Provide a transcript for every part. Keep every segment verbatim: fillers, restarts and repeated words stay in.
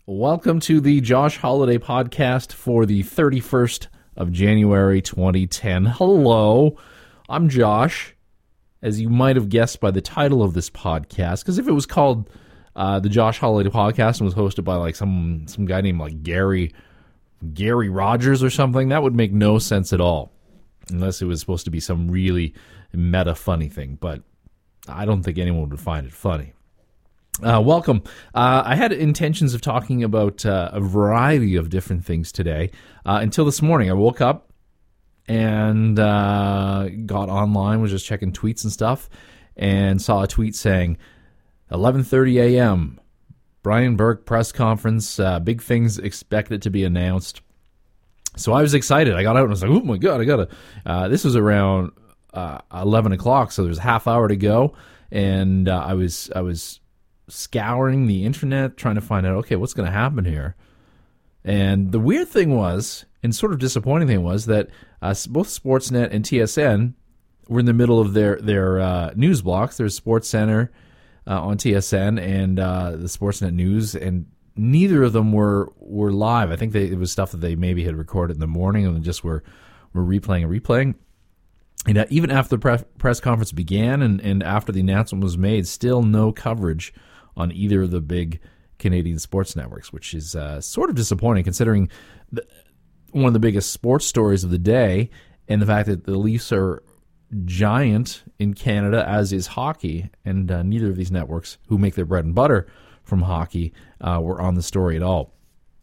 Welcome to the Josh Holiday podcast for the thirty-first of January twenty ten. Hello, I'm Josh, as you might have guessed by the title of this podcast, because if it was called uh, the Josh Holiday podcast and was hosted by like some some guy named like Gary Gary Rogers or something, that would make no sense at all, unless it was supposed to be some really meta funny thing, but I don't think anyone would find it funny. Uh, welcome. Uh, I had intentions of talking about uh, a variety of different things today uh, until this morning. I woke up and uh, got online, was just checking tweets and stuff, and saw a tweet saying, eleven thirty a.m., Brian Burke press conference, uh, big things expected to be announced. So I was excited. I got out and was like, oh my God, I got to... Uh, this was around uh, eleven o'clock, so there's a half hour to go, and uh, I was I was... scouring the internet, trying to find out, okay, what's going to happen here? And the weird thing was, and sort of disappointing thing was, that uh, both Sportsnet and T S N were in the middle of their their uh, news blocks. There's SportsCenter uh, on T S N and uh, the Sportsnet News, and neither of them were were live. I think they, it was stuff that they maybe had recorded in the morning and just were were replaying and replaying. And uh, even after the pre- press conference began and, and after the announcement was made, still no coverage on either of the big Canadian sports networks, which is uh, sort of disappointing considering the, one of the biggest sports stories of the day and the fact that the Leafs are giant in Canada, as is hockey, and uh, neither of these networks, who make their bread and butter from hockey, uh, were on the story at all.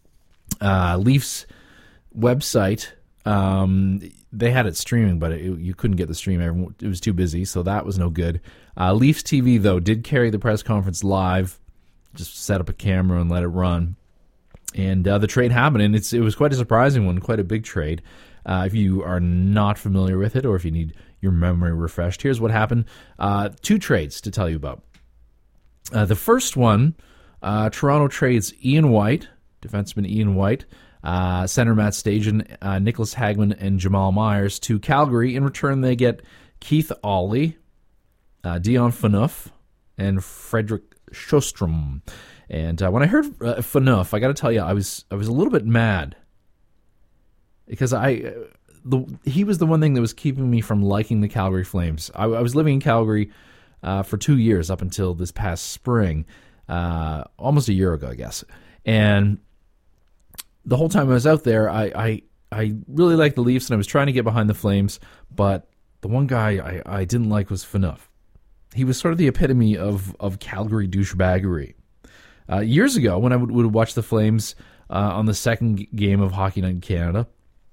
Uh, Leafs website... Um, they had it streaming, but it, you couldn't get the stream. Everyone, it was too busy, so that was no good. Uh, Leafs T V, though, did carry the press conference live. Just set up a camera and let it run. And uh, the trade happened, and it's, it was quite a surprising one, quite a big trade. Uh, if you are not familiar with it, or if you need your memory refreshed, here's what happened. Uh, two trades to tell you about. Uh, the first one, uh, Toronto trades Ian White, defenseman Ian White, Uh, center Matt Stajan, uh, Nicholas Hagman, and Jamal Myers to Calgary. In return, they get Keith Aulley, uh, Dion Phaneuf, and Frederick Sjostrom. And uh, when I heard uh, Phaneuf, I got to tell you, I was I was a little bit mad because I uh, the he was the one thing that was keeping me from liking the Calgary Flames. I, I was living in Calgary uh, for two years up until this past spring, uh, almost a year ago, I guess, and the whole time I was out there, I, I I really liked the Leafs, and I was trying to get behind the Flames, but the one guy I, I didn't like was Phaneuf. He was sort of the epitome of, of Calgary douchebaggery. Uh, years ago, when I would, would watch the Flames uh, on the second game of Hockey Night in Canada,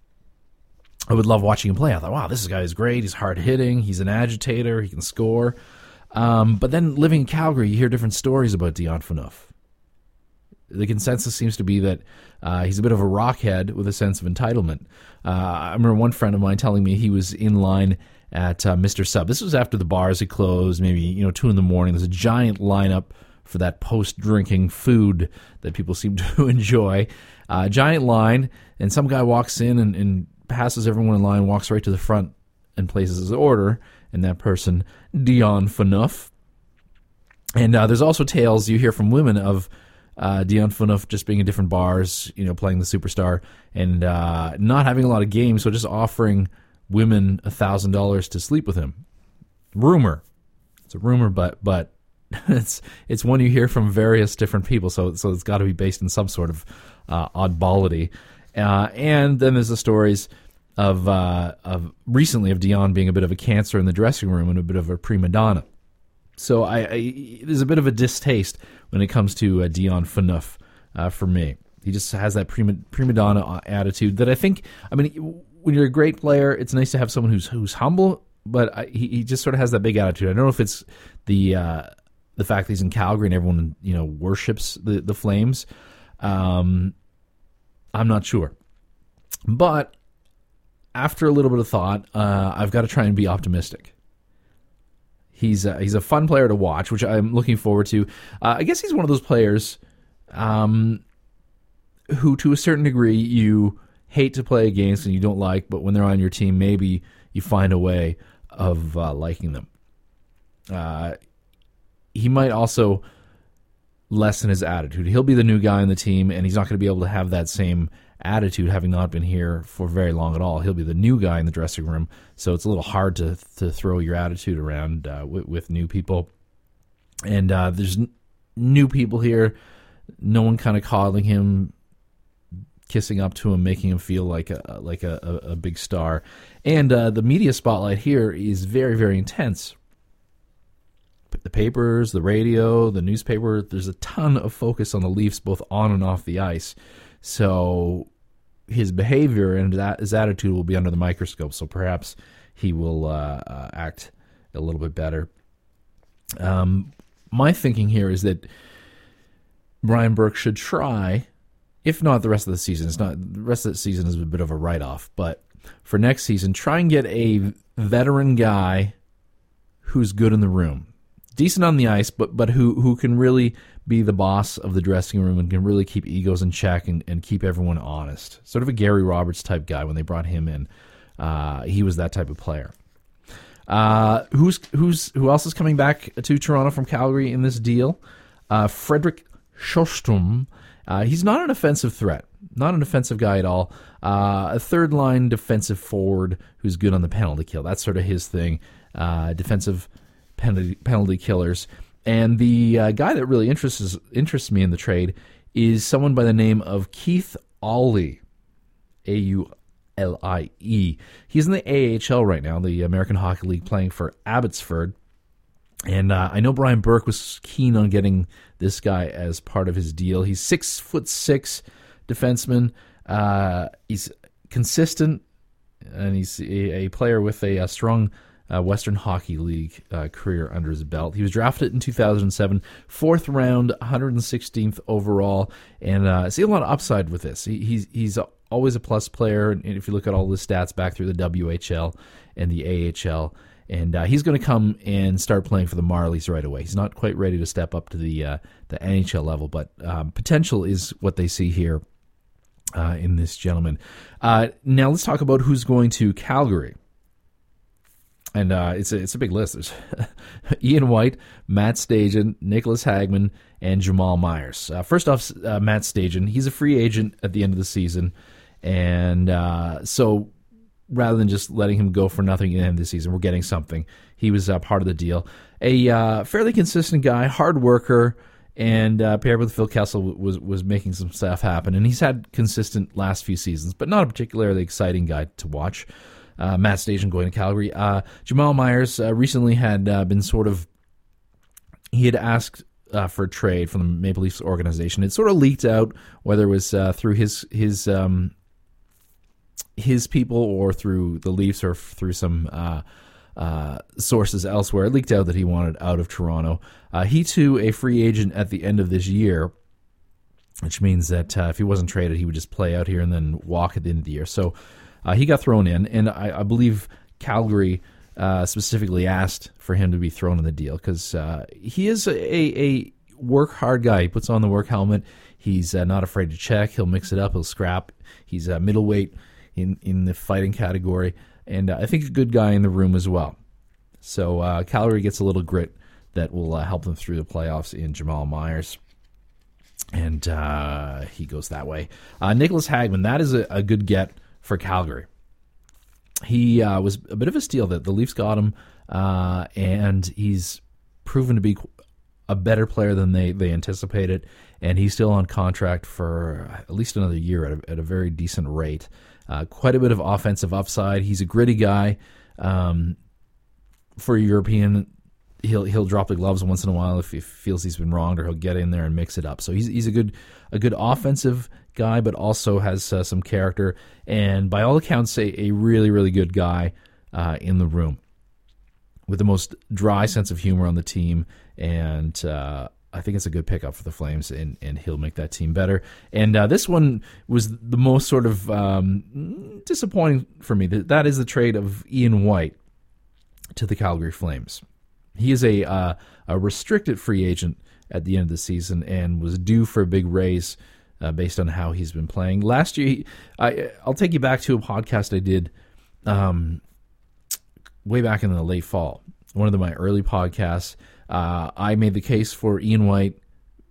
I would love watching him play. I thought, wow, this guy is great. He's hard-hitting. He's an agitator. He can score. Um, but then living in Calgary, you hear different stories about Dion Phaneuf. The consensus seems to be that uh, he's a bit of a rockhead with a sense of entitlement. Uh, I remember one friend of mine telling me he was in line at uh, Mister Sub. This was after the bars had closed, maybe you know two in the morning. There's a giant lineup for that post-drinking food that people seem to enjoy. Uh, giant line, and some guy walks in and, and passes everyone in line, walks right to the front and places his order, and that person, Dion Phaneuf. And uh, there's also tales you hear from women of Uh, Dion Phaneuf just being in different bars, you know, playing the superstar, and uh, not having a lot of games, so just offering women a thousand dollars to sleep with him. Rumor, it's a rumor, but but it's it's one you hear from various different people, so so it's got to be based in some sort of uh, oddballity. Uh, and then there's the stories of uh, of recently of Dion being a bit of a cancer in the dressing room and a bit of a prima donna. So I, I there's a bit of a distaste when it comes to uh, Dion Phaneuf uh, for me. He just has that prima, prima donna attitude that I think, I mean, when you're a great player, it's nice to have someone who's who's humble, but I, he, he just sort of has that big attitude. I don't know if it's the uh, the fact that he's in Calgary and everyone, you know, worships the, the Flames. Um, I'm not sure. But after a little bit of thought, uh, I've got to try and be optimistic. He's a, he's a fun player to watch, which I'm looking forward to. Uh, I guess he's one of those players um, who, to a certain degree, you hate to play against and you don't like, but when they're on your team, maybe you find a way of uh, liking them. Uh, he might also lessen his attitude. He'll be the new guy on the team, and he's not going to be able to have that same attitude, having not been here for very long at all. He'll be the new guy in the dressing room, so it's a little hard to to throw your attitude around uh, with, with new people. And uh, there's n- new people here, no one kind of coddling him, kissing up to him, making him feel like a like a, a, a big star. And uh, the media spotlight here is very, very intense. The papers, the radio, the newspaper, there's a ton of focus on the Leafs, both on and off the ice. So his behavior and that, his attitude will be under the microscope, so perhaps he will uh, uh, act a little bit better. Um, my thinking here is that Brian Burke should try, if not the rest of the season, it's not the rest of the season is a bit of a write-off, but for next season, try and get a veteran guy who's good in the room. Decent on the ice, but but who who can really be the boss of the dressing room and can really keep egos in check and, and keep everyone honest. Sort of a Gary Roberts type guy when they brought him in. Uh, he was that type of player. Uh, who's who's who else is coming back to Toronto from Calgary in this deal? Uh, Fredrik Sjöström. Uh, he's not an offensive threat, not an offensive guy at all. Uh, a third line defensive forward who's good on the penalty kill. That's sort of his thing. Uh, defensive penalty, penalty killers. And the uh, guy that really interests interests me in the trade is someone by the name of Keith Aulie, A U L I E. He's in the A H L right now, the American Hockey League, playing for Abbotsford. And uh, I know Brian Burke was keen on getting this guy as part of his deal. He's six foot six defenseman. Uh, he's consistent, and he's a, a player with a, a strong Uh, Western Hockey League uh, career under his belt. He was drafted in two thousand seven, fourth round, one hundred sixteenth overall, and uh, I see a lot of upside with this. He, he's he's always a plus player, and if you look at all the stats back through the W H L and the A H L, and uh, he's going to come and start playing for the Marlies right away. He's not quite ready to step up to the uh, the N H L level, but um, potential is what they see here uh, in this gentleman. Uh, now let's talk about who's going to Calgary. And uh, it's a it's a big list. There's Ian White, Matt Stajan, Nicholas Hagman, and Jamal Myers. Uh, first off, uh, Matt Stajan. He's a free agent at the end of the season, and uh, so rather than just letting him go for nothing at the end of the season, we're getting something. He was uh, part of the deal. A uh, fairly consistent guy, hard worker, and uh, paired with Phil Kessel was was making some stuff happen. And he's had consistent last few seasons, but not a particularly exciting guy to watch. Uh, Matt Stajan going to Calgary. Uh, Jamal Myers uh, recently had uh, been sort of, he had asked uh, for a trade from the Maple Leafs organization. It sort of leaked out, whether it was uh, through his his um, his people or through the Leafs or through some uh, uh, sources elsewhere. It leaked out that he wanted out of Toronto. Uh, he too a free agent at the end of this year, which means that uh, if he wasn't traded, he would just play out here and then walk at the end of the year. So Uh, he got thrown in, and I, I believe Calgary uh, specifically asked for him to be thrown in the deal because uh, he is a, a work-hard guy. He puts on the work helmet. He's uh, not afraid to check. He'll mix it up. He'll scrap. He's a middleweight in, in the fighting category, and uh, I think a good guy in the room as well. So uh, Calgary gets a little grit that will uh, help them through the playoffs in Jamal Myers. And uh, he goes that way. Uh, Nicholas Hagman, that is a, a good get for Calgary. He uh, was a bit of a steal that the Leafs got him, uh, and he's proven to be a better player than they, they anticipated, and he's still on contract for at least another year at a, at a very decent rate. Uh, quite a bit of offensive upside. He's a gritty guy. Um, for a European, he'll he'll drop the gloves once in a while if he feels he's been wronged, or he'll get in there and mix it up. So he's he's a good a good offensive guy, but also has uh, some character, and by all accounts, a, a really, really good guy uh, in the room with the most dry sense of humor on the team, and uh, I think it's a good pickup for the Flames, and, and he'll make that team better. And uh, this one was the most sort of um, disappointing for me. That is the trade of Ian White to the Calgary Flames. He is a uh, a restricted free agent at the end of the season and was due for a big raise Uh, based on how he's been playing. Last year, he, I, I'll take you back to a podcast I did um, way back in the late fall. One of the, my early podcasts, uh, I made the case for Ian White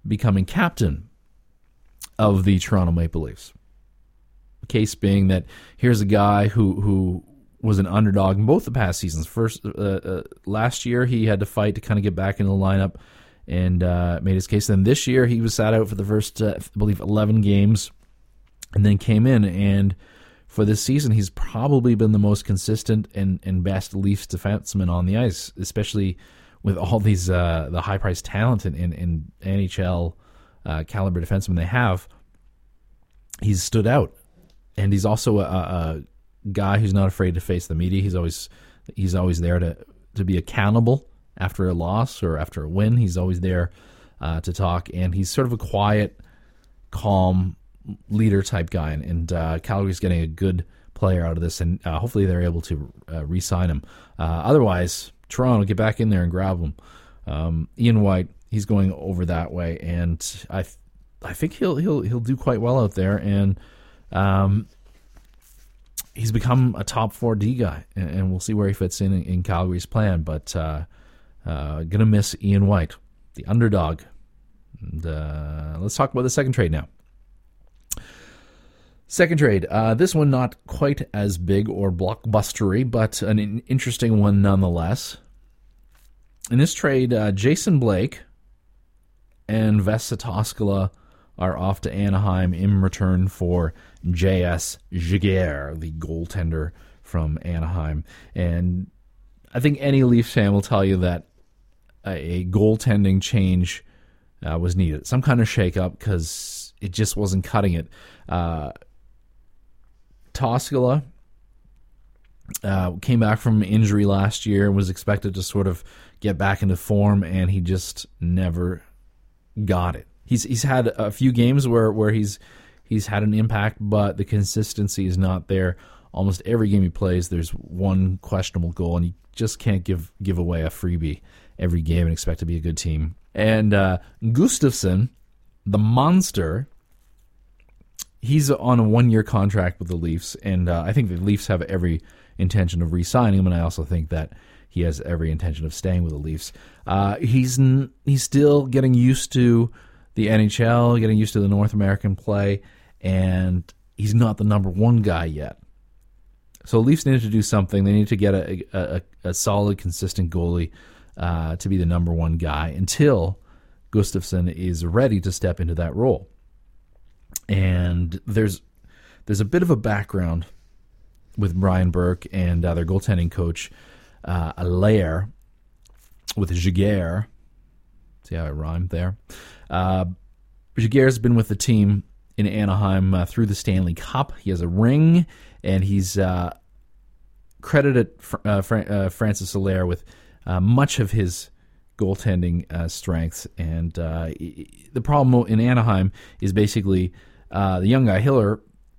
becoming captain of the Toronto Maple Leafs. The case being that here's a guy who who was an underdog in both the past seasons. First, uh, uh, last year he had to fight to kind of get back into the lineup and uh, made his case. Then this year he was sat out for the first, uh, I believe, eleven games, and then came in. And for this season, he's probably been the most consistent and, and best Leafs defenseman on the ice, especially with all these uh, the high priced talent in, in, in N H L uh, caliber defensemen they have. He's stood out, and he's also a, a guy who's not afraid to face the media. He's always he's always there to to be accountable after a loss or after a win. He's always there uh, to talk, and he's sort of a quiet, calm leader type guy. And, and uh, Calgary's getting a good player out of this, and uh, hopefully they're able to uh, re-sign him. Uh, otherwise, Toronto, get back in there and grab him. Um, Ian White, he's going over that way, and I I think he'll he'll he'll do quite well out there. And um, he's become a top four D guy, and, and we'll see where he fits in in, in Calgary's plan. But uh, uh, gonna miss Ian White, the underdog. And uh, let's talk about the second trade now. Second trade. Uh, this one not quite as big or blockbustery, but an in- interesting one nonetheless. In this trade, uh, Jason Blake and Vesa Toskala are off to Anaheim in return for J S Giguère, the goaltender from Anaheim. And I think any Leafs fan will tell you that a, a goaltending change uh, was needed. Some kind of shakeup, because it just wasn't cutting it. Uh, Toskala uh, came back from injury last year and was expected to sort of get back into form, and he just never got it. He's he's had a few games where, where he's he's had an impact, but the consistency is not there. Almost every game he plays, there's one questionable goal, and you just can't give give away a freebie every game and expect to be a good team. And uh, Gustafsson, the monster, he's on a one-year contract with the Leafs, and uh, I think the Leafs have every intention of re-signing him, and I also think that he has every intention of staying with the Leafs. Uh, he's n- he's still getting used to the N H L, getting used to the North American play, and he's not the number one guy yet. So the Leafs need to do something. They need to get a, a, a solid, consistent goalie uh, to be the number one guy until Gustafsson is ready to step into that role. And there's there's a bit of a background with Brian Burke and uh, their goaltending coach, uh, Allaire, with Giguère. See how I rhymed there? Uh, Giguère's been with the team in Anaheim uh, through the Stanley Cup. He has a ring, and he's uh, credited uh, Fra- uh, Francis Allaire with uh, much of his goaltending uh, strengths. And uh, the problem in Anaheim is basically uh, the young guy, Hiller,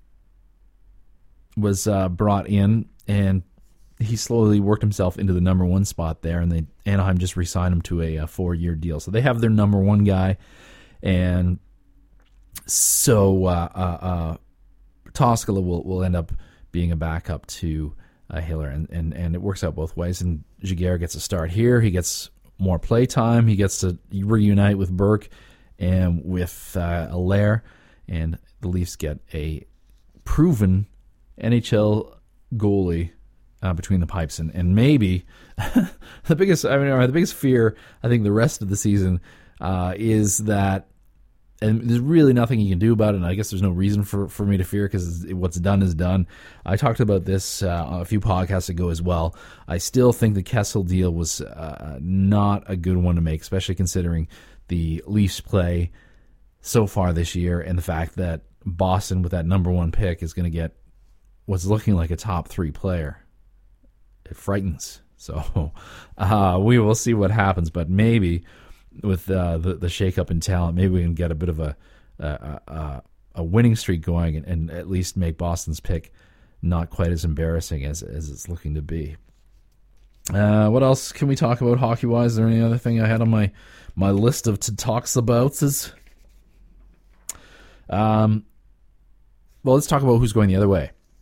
was uh, brought in, and he slowly worked himself into the number one spot there, and they, Anaheim just re-signed him to a, a four-year deal. So they have their number one guy, and so uh, uh, uh, Toskala will, will end up being a backup to uh, Hiller, and, and, and it works out both ways. And Giguère gets a start here. He gets more play time. He gets to reunite with Burke and with uh, Allaire, and the Leafs get a proven N H L goalie uh, between the pipes, and, and maybe the biggest I mean the biggest fear I think the rest of the season uh, is that, and there's really nothing you can do about it, and I guess there's no reason for, for me to fear, because what's done is done. I talked about this uh, a few podcasts ago as well. I still think the Kessel deal was uh, not a good one to make, especially considering the Leafs play so far this year, and the fact that Boston, with that number one pick, is going to get what's looking like a top three player. It frightens. So uh, we will see what happens, but maybe with uh, the the shakeup in talent, maybe we can get a bit of a a, a, a winning streak going, and, and at least make Boston's pick not quite as embarrassing as as it's looking to be. Uh, what else can we talk about hockey wise? Is there any other thing I had on my my list of to talks about? Is um, well, let's talk about who's going the other way.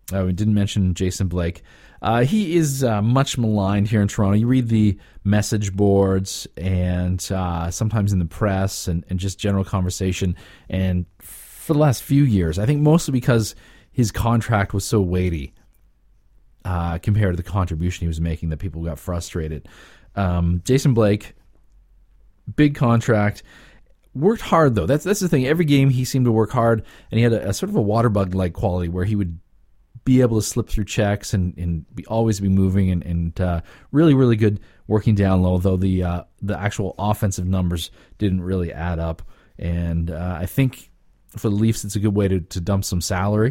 Uh, we didn't mention Jason Blake. Uh, he is uh, much maligned here in Toronto. You read the message boards and uh, sometimes in the press and, and just general conversation. And for the last few years, I think mostly because his contract was so weighty uh, compared to the contribution he was making that people got frustrated. Um, Jason Blake, big contract. Worked hard, though. That's that's the thing. Every game he seemed to work hard, and he had a, a sort of a water bug-like quality where he would be able to slip through checks and, and be, always be moving and, and uh, really, really good working down low, though the uh, the actual offensive numbers didn't really add up. And uh, I think for the Leafs, it's a good way to, to dump some salary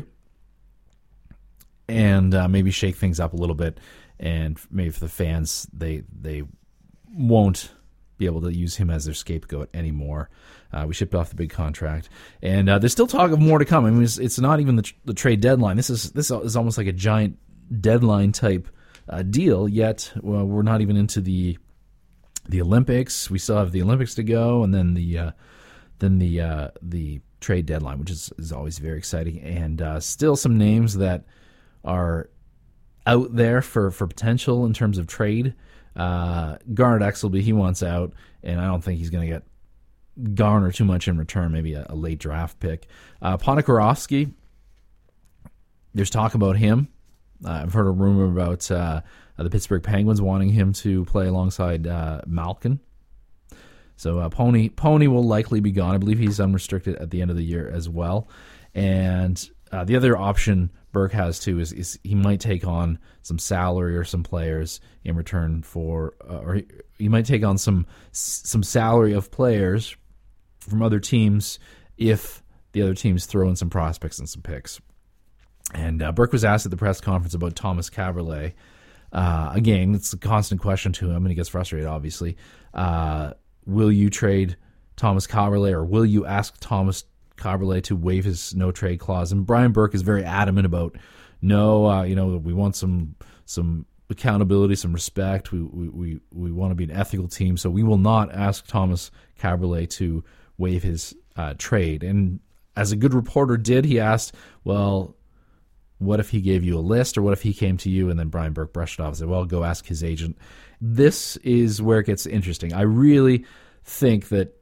and uh, maybe shake things up a little bit. And maybe for the fans, they they won't be able to use him as their scapegoat anymore. Uh, we shipped off the big contract, and uh, there's still talk of more to come. I mean, it's, it's not even the, the trade deadline. This is this is almost like a giant deadline type uh, deal. Yet well, we're not even into the the Olympics. We still have the Olympics to go, and then the uh, then the uh, the trade deadline, which is, is always very exciting. And uh, still some names that are out there for, for potential in terms of trade. Uh, Garnet Exelby, he wants out, and I don't think he's going to get garner too much in return, maybe a, a late draft pick. Uh, Ponikarovsky, there's talk about him. Uh, I've heard a rumor about uh, the Pittsburgh Penguins wanting him to play alongside uh, Malkin. So uh, Pony Pony will likely be gone. I believe he's unrestricted at the end of the year as well. And uh, the other option Burke has too is, is he might take on some salary or some players in return for, uh, or he, he might take on some some salary of players from other teams if the other teams throw in some prospects and some picks. And uh, Burke was asked at the press conference about Thomas Kaberle. Uh, again, it's a constant question to him, and he gets frustrated, obviously. Uh, will you trade Thomas Kaberle, or will you ask Thomas Kaberle to waive his no-trade clause? And Brian Burke is very adamant about, no, uh, you know, we want some some accountability, some respect. We we we, we want to be an ethical team, so we will not ask Thomas Kaberle to waive his uh, trade. And as a good reporter did, he asked, well, what if he gave you a list, or what if he came to you? And then Brian Burke brushed it off and said, well, go ask his agent. This is where it gets interesting. I really think that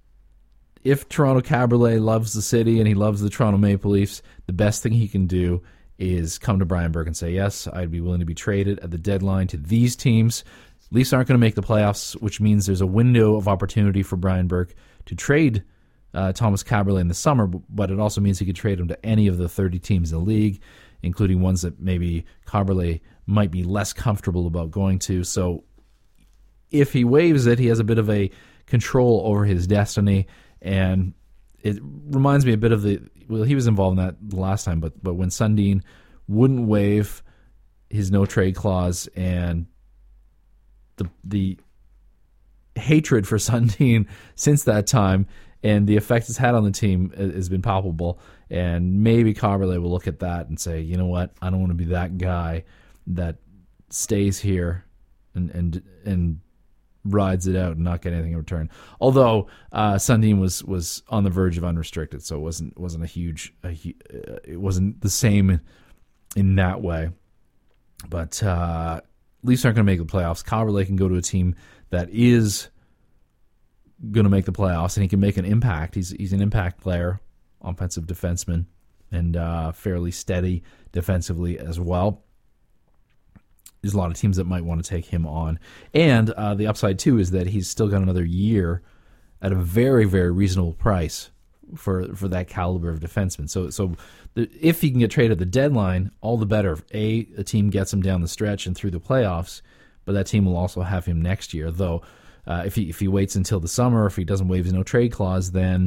if Toronto Kaberle loves the city and he loves the Toronto Maple Leafs, the best thing he can do is come to Brian Burke and say, yes, I'd be willing to be traded at the deadline to these teams. Leafs aren't going to make the playoffs, which means there's a window of opportunity for Brian Burke to trade uh, Thomas Kaberle in the summer, but it also means he could trade him to any of the thirty teams in the league, including ones that maybe Kaberle might be less comfortable about going to. So if he waives it, he has a bit of a control over his destiny. And it reminds me a bit of the, well, he was involved in that the last time, but but when Sundin wouldn't waive his no-trade clause, and the the hatred for Sundin since that time and the effect it's had on the team has been palpable. And maybe Kaberle will look at that and say, you know what, I don't want to be that guy that stays here and and and rides it out and not get anything in return. Although uh, Sundin was was on the verge of unrestricted, so it wasn't wasn't a huge, a, uh, it wasn't the same in that way. But uh, Leafs aren't going to make the playoffs. Kaberle can go to a team that is going to make the playoffs, and he can make an impact. He's he's an impact player, offensive defenseman, and uh, fairly steady defensively as well. There's a lot of teams that might want to take him on. And uh, the upside, too, is that he's still got another year at a very, very reasonable price for for that caliber of defenseman. So so the, if he can get traded at the deadline, all the better. A, a team gets him down the stretch and through the playoffs, but that team will also have him next year. Though uh, if he if he waits until the summer, if he doesn't waive his no-trade clause, then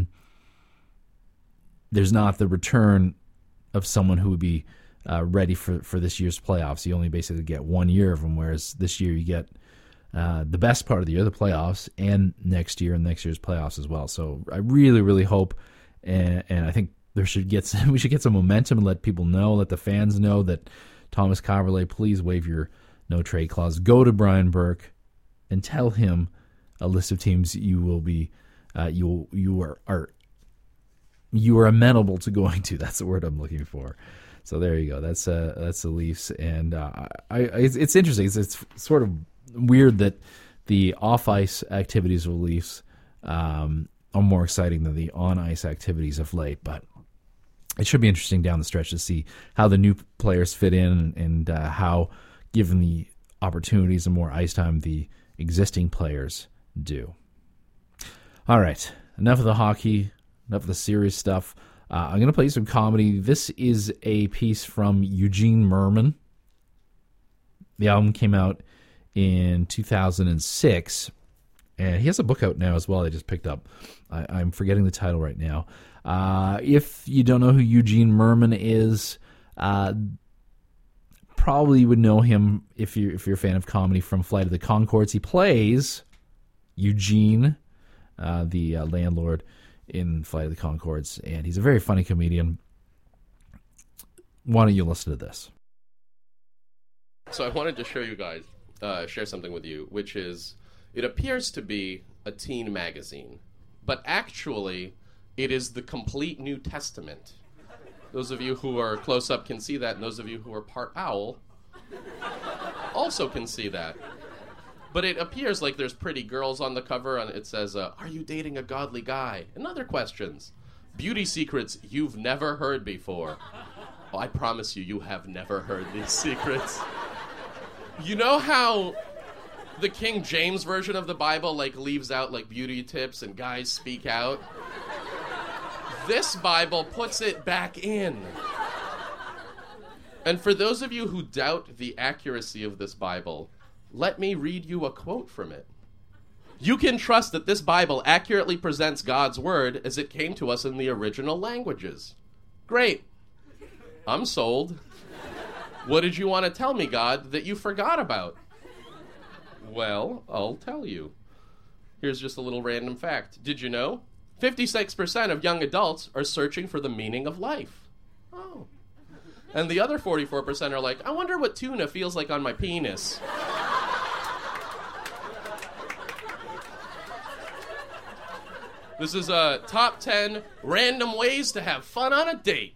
there's not the return of someone who would be Uh, ready for, for this year's playoffs. You only basically get one year of them, whereas this year you get uh, the best part of the year, the playoffs, and next year and next year's playoffs as well. So I really, really hope, and, and I think there should get some, we should get some momentum and let people know, let the fans know that Thomas Kaberle, please waive your no trade clause. Go to Brian Burke and tell him a list of teams you will be, uh, you you are, are you are amenable to going to. That's the word I'm looking for. So there you go. That's uh, that's the Leafs, and uh, I, I it's, it's interesting. It's, it's sort of weird that the off-ice activities of the Leafs um, are more exciting than the on-ice activities of late. But it should be interesting down the stretch to see how the new players fit in, and uh, how, given the opportunities and more ice time, the existing players do. All right, enough of the hockey, enough of the serious stuff. Uh, I'm going to play you some comedy. This is a piece from Eugene Mirman. The album came out in two thousand six, and he has a book out now as well I just picked up. I, I'm forgetting the title right now. Uh, if you don't know who Eugene Mirman is, uh, probably would know him if you're, if you're a fan of comedy from Flight of the Conchords. He plays Eugene, uh, the uh, landlord in Flight of the Conchords, and he's a very funny comedian. Why don't you listen to this? So I wanted to show you guys, uh, share something with you, which is, it appears to be a teen magazine, but actually it is the complete New Testament. Those of you who are close up can see that, and those of you who are part owl also can see that. But it appears like there's pretty girls on the cover, and it says, uh, are you dating a godly guy? And other questions. Beauty secrets you've never heard before. Oh, I promise you, you have never heard these secrets. You know how the King James version of the Bible, like, leaves out, like, beauty tips and guys speak out? This Bible puts it back in. And for those of you who doubt the accuracy of this Bible, let me read you a quote from it. You can trust that this Bible accurately presents God's word as it came to us in the original languages. Great. I'm sold. What did you want to tell me, God, that you forgot about? Well, I'll tell you. Here's just a little random fact. Did you know? fifty-six percent of young adults are searching for the meaning of life. Oh. And the other forty-four percent are like, I wonder what tuna feels like on my penis. This is a top ten random ways to have fun on a date.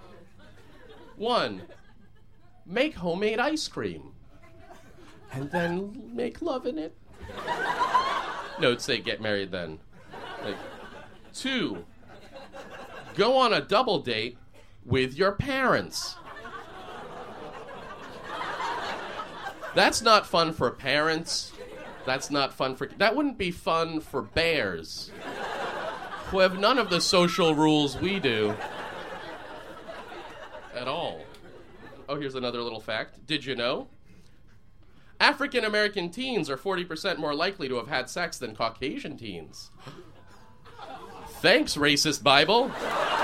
One, make homemade ice cream. And then make love in it. No, it'd say get married then. Like, two, go on a double date with your parents. That's not fun for parents. That's not fun for... That wouldn't be fun for bears, who have none of the social rules we do at all. Oh, here's another little fact. Did you know? African American teens are forty percent more likely to have had sex than Caucasian teens. Thanks, racist Bible.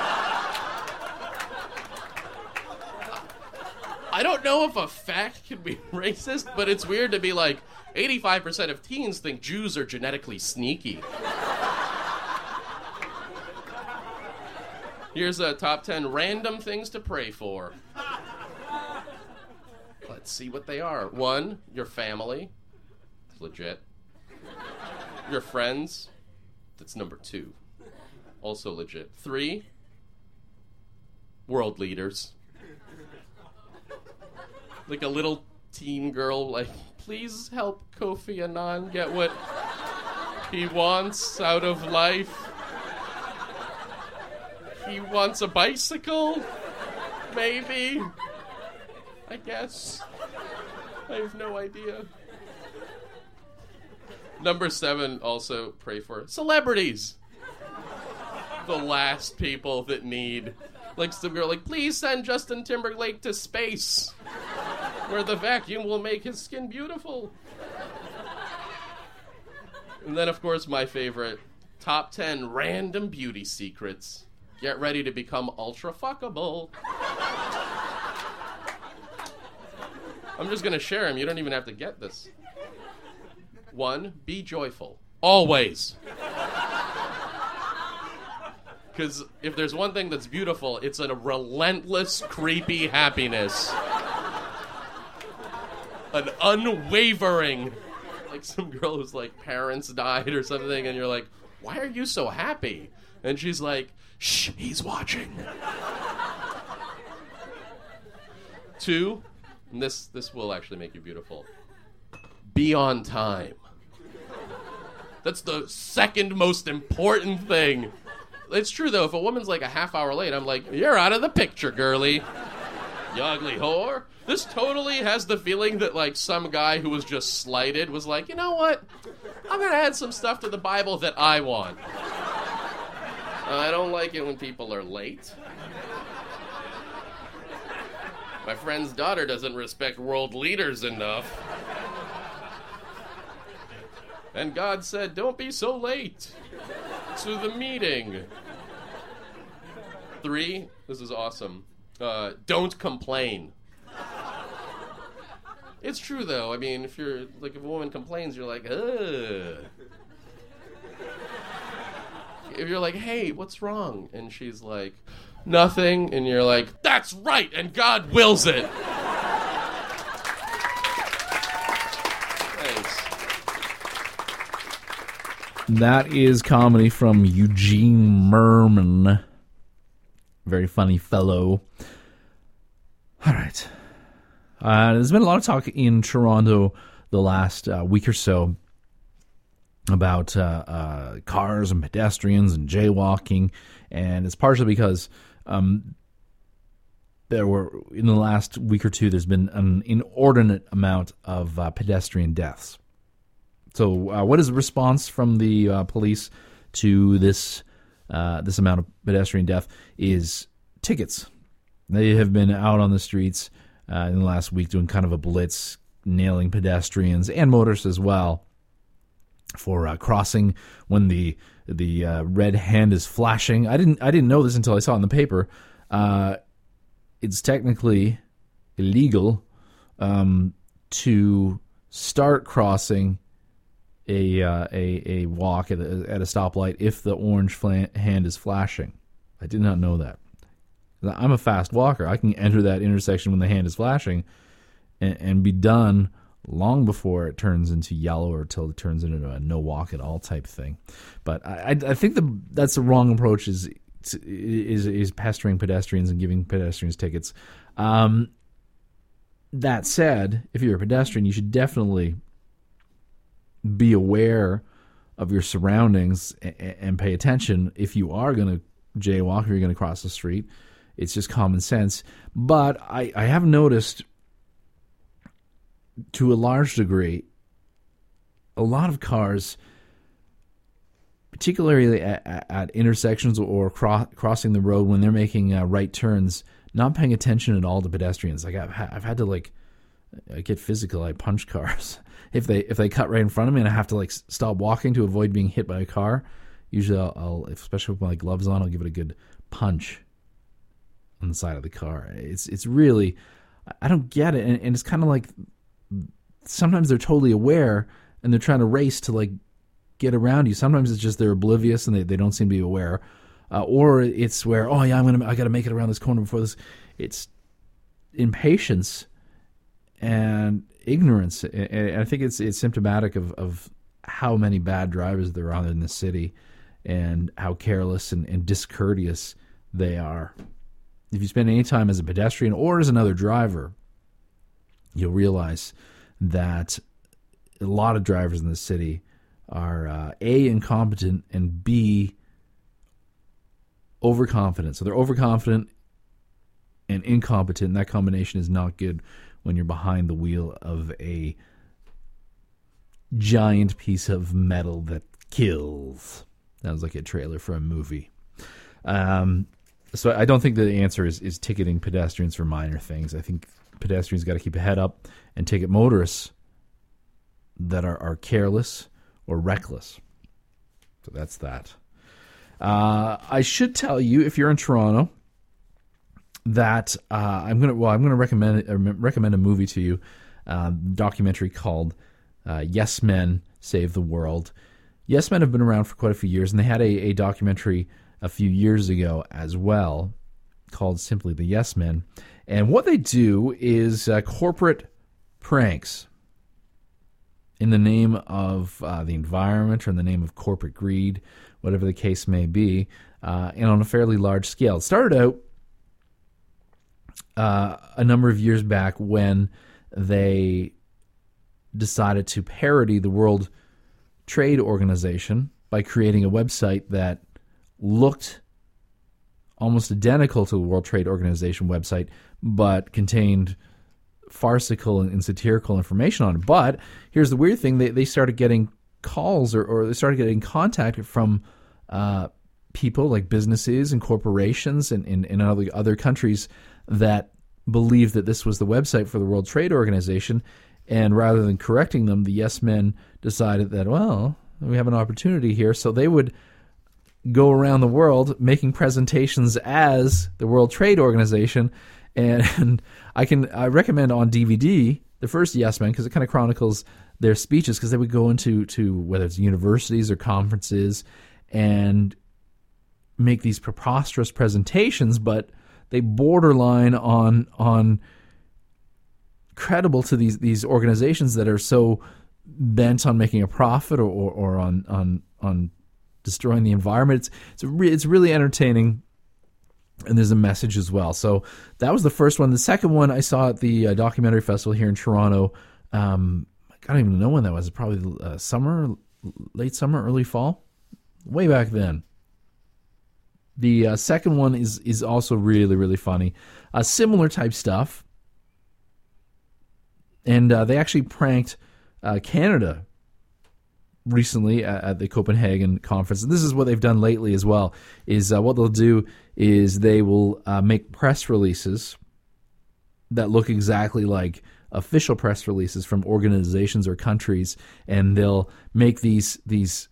I don't know if a fact can be racist, but it's weird to be like, eighty-five percent of teens think Jews are genetically sneaky. Here's a top ten random things to pray for. Let's see what they are. One, your family. It's legit. Your friends. That's number two. Also legit. Three, world leaders. Like a little teen girl, like, please help Kofi Annan get what he wants out of life. He wants a bicycle, maybe. I guess. I have no idea. Number seven, also pray for celebrities. The last people that need. Like some girl, like, please send Justin Timberlake to space, where the vacuum will make his skin beautiful. And then, of course, my favorite, top ten random beauty secrets. Get ready to become ultra fuckable. I'm just going to share them. You don't even have to get this. One, be joyful. Always. Because if there's one thing that's beautiful, it's a relentless, creepy happiness. An unwavering, like some girl whose like parents died or something, and you're like, why are you so happy? And she's like, shh, he's watching. Two, and this this will actually make you beautiful. Be on time. That's the second most important thing. It's true, though. If a woman's like a half hour late, I'm like, you're out of the picture, girly. You ugly whore. This totally has the feeling that, like, some guy who was just slighted was like, you know what? I'm going to add some stuff to the Bible that I want. I don't like it when people are late. My friend's daughter doesn't respect world leaders enough. And God said, don't be so late to the meeting. Three, this is awesome. Uh, don't complain. It's true, though. I mean, if you're, like, if a woman complains, you're like, ugh. If you're like, hey, what's wrong? And she's like, nothing. And you're like, that's right, and God wills it. Thanks. That is comedy from Eugene Merman. Very funny fellow. All right. Uh, there's been a lot of talk in Toronto the last uh, week or so about uh, uh, cars and pedestrians and jaywalking, and it's partially because um, there were, in the last week or two, there's been an inordinate amount of uh, pedestrian deaths. So uh, what is the response from the uh, police to this uh, this amount of pedestrian death is tickets. They have been out on the streets uh, in the last week doing kind of a blitz, nailing pedestrians and motorists as well for uh, crossing when the the uh, red hand is flashing. I didn't I didn't know this until I saw it in the paper. Uh, it's technically illegal um, to start crossing a uh, a a walk at a, at a stoplight if the orange fla- hand is flashing. I did not know that. I'm a fast walker. I can enter that intersection when the hand is flashing and, and be done long before it turns into yellow or till it turns into a no walk at all type thing. But I, I think the that's the wrong approach is is is pestering pedestrians and giving pedestrians tickets. Um, that said, if you're a pedestrian, you should definitely be aware of your surroundings and, and pay attention if you are going to jaywalk or you're going to cross the street. It's just common sense. But I, I have noticed, to a large degree, a lot of cars, particularly at, at intersections or cro- crossing the road when they're making uh, right turns, not paying attention at all to pedestrians. Like I've, ha- I've had to like I get physical. I punch cars if they if they cut right in front of me and I have to like stop walking to avoid being hit by a car. Usually, I'll, I'll especially with my gloves on, I'll give it a good punch on the side of the car. It's it's really, I don't get it, and, and it's kind of like sometimes they're totally aware and they're trying to race to like get around you. Sometimes it's just they're oblivious and they, they don't seem to be aware, uh, or it's where oh yeah I'm gonna I got to make it around this corner before this. It's impatience and ignorance, and I think it's it's symptomatic of, of how many bad drivers there are in the city and how careless and, and discourteous they are. If you spend any time as a pedestrian or as another driver, you'll realize that a lot of drivers in the city are uh, A, incompetent, and B, overconfident. So they're overconfident and incompetent, and that combination is not good when you're behind the wheel of a giant piece of metal that kills. Sounds like a trailer for a movie. Um, so I don't think the answer is, is ticketing pedestrians for minor things. I think pedestrians got to keep a head up and ticket motorists that are, are careless or reckless. So that's that. Uh, I should tell you, if you're in Toronto, that uh, I'm gonna well I'm gonna recommend uh, recommend a movie to you, uh, documentary called uh, Yes Men Save the World. Yes Men have been around for quite a few years, and they had a, a documentary a few years ago as well called simply The Yes Men. And what they do is uh, corporate pranks in the name of uh, the environment or in the name of corporate greed, whatever the case may be, uh, and on a fairly large scale. It started out uh, a number of years back when they decided to parody the World Trade Organization by creating a website that looked almost identical to the World Trade Organization website, but contained farcical and satirical information on it. But here's the weird thing. They, they started getting calls or, or they started getting contact from uh, people like businesses and corporations in, in, in other, other countries that believed that this was the website for the World Trade Organization. And rather than correcting them, the yes men decided that, well, we have an opportunity here. So they would go around the world making presentations as the World Trade Organization. And, and I can I recommend on D V D the first Yes Men, because it kind of chronicles their speeches, because they would go into to whether it's universities or conferences and make these preposterous presentations, but they borderline on on credible to these these organizations that are so bent on making a profit or or, or on on on destroying the environment. It's it's re- it's really entertaining. And there's a message as well. So that was the first one. The second one I saw at the uh, documentary festival here in Toronto. Um, I don't even know when that was. Probably uh, summer, late summer, early fall, way back then. The uh, second one is is also really, really funny. Uh, similar type stuff. And uh, they actually pranked uh, Canada recently at, at the Copenhagen conference. And this is what they've done lately as well, is uh, what they'll do is they will uh, make press releases that look exactly like official press releases from organizations or countries, and they'll make these these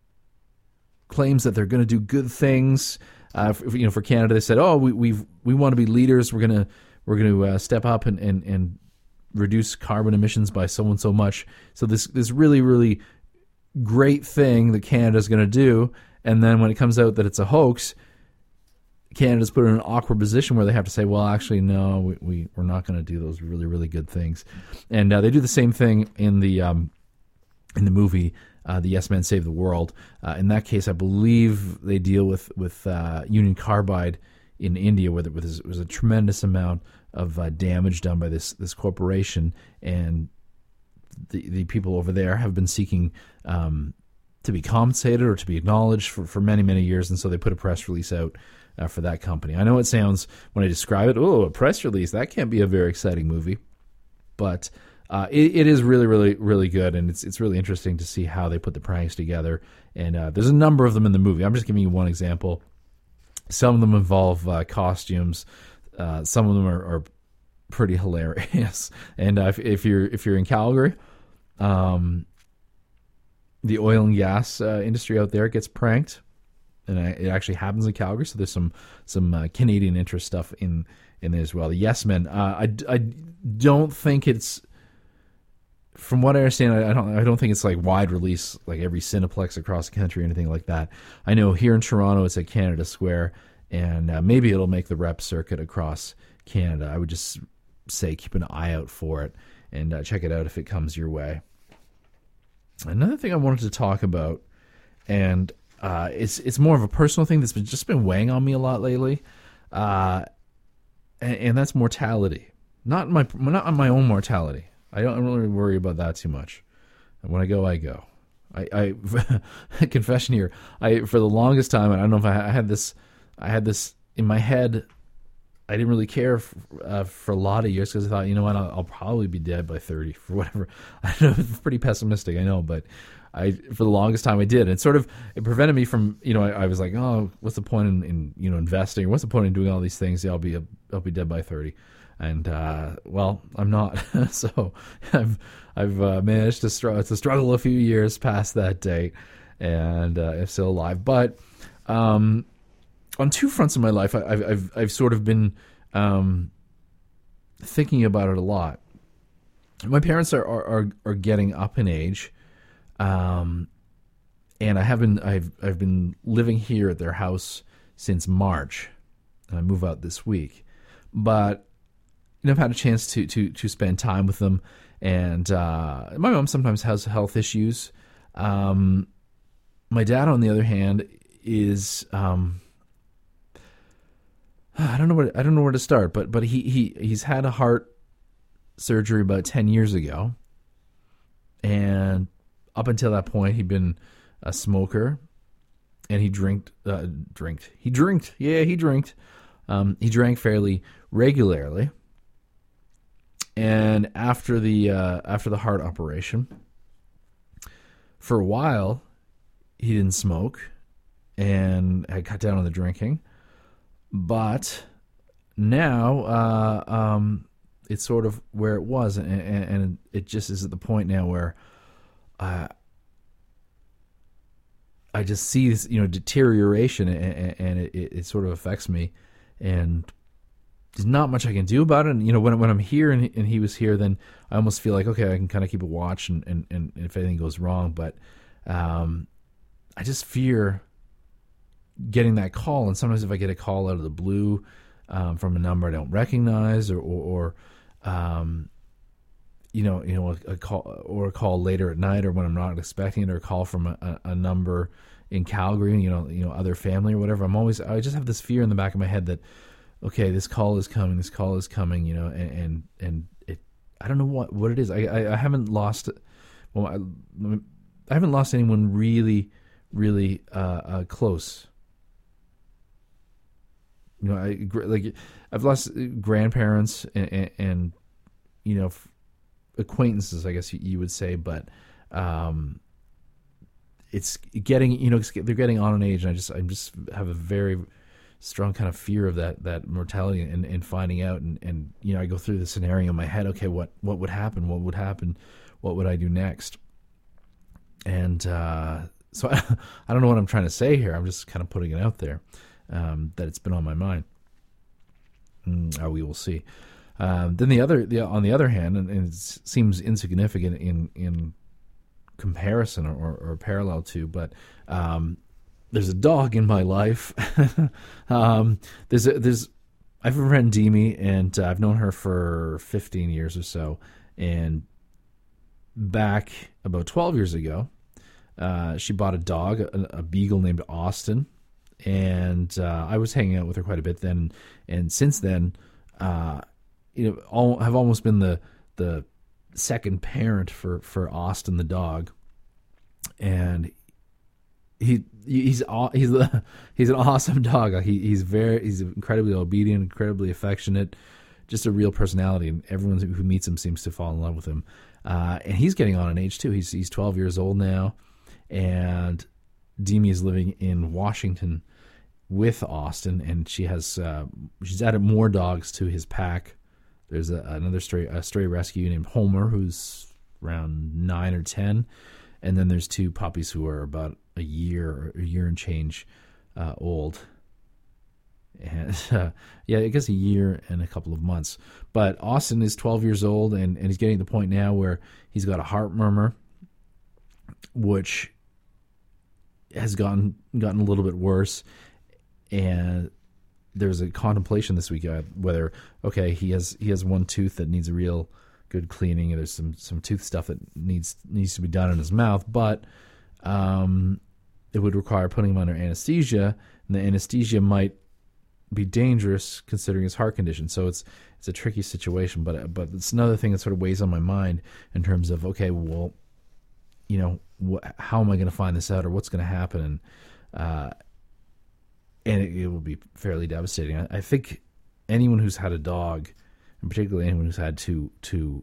claims that they're going to do good things. Uh, for, you know, for Canada, they said, "Oh, we we we want to be leaders. We're gonna we're gonna uh, step up and, and and reduce carbon emissions by so and so much." So this this really really great thing that Canada's going to do, and then when it comes out that it's a hoax, Canada's put in an awkward position where they have to say, well, actually, no, we, we, we're not going to do those really, really good things. And uh, they do the same thing in the um, in the movie, uh, The Yes Men Save the World. Uh, in that case, I believe they deal with, with uh, Union Carbide in India, where there was, was a tremendous amount of uh, damage done by this, this corporation, and the, the people over there have been seeking um, to be compensated or to be acknowledged for, for many, many years, and so they put a press release out Uh, for that company. I know it sounds, when I describe it, oh, a press release, that can't be a very exciting movie, but uh, it, it is really, really, really good, and it's it's really interesting to see how they put the pranks together. And uh, there's a number of them in the movie. I'm just giving you one example. Some of them involve uh, costumes. Uh, some of them are, are pretty hilarious. And uh, if, if you're if you're in Calgary, um, the oil and gas uh, industry out there gets pranked. And it actually happens in Calgary, so there's some some uh, Canadian interest stuff in, in there as well. The Yes Men, uh, I, I don't think it's, from what I understand, I don't I don't think it's like wide release, like every Cineplex across the country or anything like that. I know here in Toronto it's at Canada Square, and uh, maybe it'll make the rep circuit across Canada. I would just say keep an eye out for it, and uh, check it out if it comes your way. Another thing I wanted to talk about, and Uh, it's it's more of a personal thing that's been just been weighing on me a lot lately, uh, and, and that's mortality. Not my not on my own mortality. I don't really worry about that too much. When I go, I go. I, I confession here. I for the longest time, I don't know if I, I had this. I had this in my head. I didn't really care for, uh, for a lot of years because I thought, you know what, I'll, I'll probably be dead by thirty for whatever. I know it's pretty pessimistic, I know, but I for the longest time I did. And it sort of it prevented me from, you know, I, I was like, oh, what's the point in, in you know investing? What's the point in doing all these things? Yeah, I'll be a, I'll be dead by thirty. And uh, well, I'm not. So I've I've uh, managed to struggle to struggle a few years past that date, and uh, I'm still alive. But um, on two fronts in my life, I, I've I've I've sort of been um, thinking about it a lot. My parents are are are getting up in age. Um, and I have been, I've, I've been living here at their house since March, and I move out this week, but you know, I've had a chance to, to, to spend time with them. And, uh, my mom sometimes has health issues. Um, my dad, on the other hand, is, um, I don't know what I don't know where to start, but but he he he's had a heart surgery about ten years ago, and up until that point, he'd been a smoker, and he drinked, uh, drinked, he drinked, yeah, he drinked, um, he drank fairly regularly, and after the uh, after the heart operation, for a while, he didn't smoke, and had cut down on the drinking, but now, uh, um, it's sort of where it was, and, and, and it just is at the point now where uh, I just see this, you know, deterioration, and, and it, it sort of affects me, and there's not much I can do about it. And you know, when when I'm here and, and he was here, then I almost feel like, okay, I can kind of keep a watch, and, and, and if anything goes wrong, but um, I just fear getting that call, and sometimes if I get a call out of the blue um, from a number I don't recognize, or, or, or um, you know, you know, a, a call or a call later at night, or when I'm not expecting it, or a call from a, a number in Calgary, you know, you know, other family or whatever. I'm always, I just have this fear in the back of my head that, okay, this call is coming, this call is coming, you know, and and, and it, I don't know what, what it is. I, I, I haven't lost, well, I, I haven't lost anyone really, really uh, uh, close. You know, I like I've lost grandparents and, and, and you know, acquaintances, I guess you would say, but um, it's getting, you know, they're getting on in age, and I just I just have a very strong kind of fear of that that mortality, and, and finding out, and, and you know, I go through the scenario in my head. Okay, what what would happen? What would happen? What would I do next? And uh, so I, I don't know what I'm trying to say here. I'm just kind of putting it out there. Um, that it's been on my mind. Mm, uh, we will see. Um, then the other, the, on the other hand, and, and it seems insignificant in in comparison or, or parallel to, but um, there's a dog in my life. um, there's a, there's I have a friend Demi, and uh, I've known her for fifteen years or so. And back about twelve years ago, uh, she bought a dog, a, a beagle named Austin. And uh, I was hanging out with her quite a bit then, and since then, uh, you know, all, have almost been the the second parent for, for Austin the dog, and he he's he's a, he's an awesome dog. He he's very he's incredibly obedient, incredibly affectionate, just a real personality, and everyone who meets him seems to fall in love with him. Uh, and he's getting on in age too. He's he's twelve years old now, and Demi is living in Washington with Austin, and she has uh, she's added more dogs to his pack. There's a, another stray a stray rescue named Homer, who's around nine or ten, and then there's two puppies who are about a year or a year and change uh, old. And uh, yeah, I guess a year and a couple of months. But Austin is twelve years old, and, and he's getting to the point now where he's got a heart murmur, which has gotten gotten a little bit worse, and there's a contemplation this week uh, whether okay he has he has one tooth that needs a real good cleaning, and there's some some tooth stuff that needs needs to be done in his mouth, but um, it would require putting him under anesthesia, and the anesthesia might be dangerous considering his heart condition. So it's it's a tricky situation, but but it's another thing that sort of weighs on my mind in terms of okay, well, you know, wh- how am I going to find this out, or what's going to happen? And uh, and it, it will be fairly devastating. I, I think anyone who's had a dog, and particularly anyone who's had to to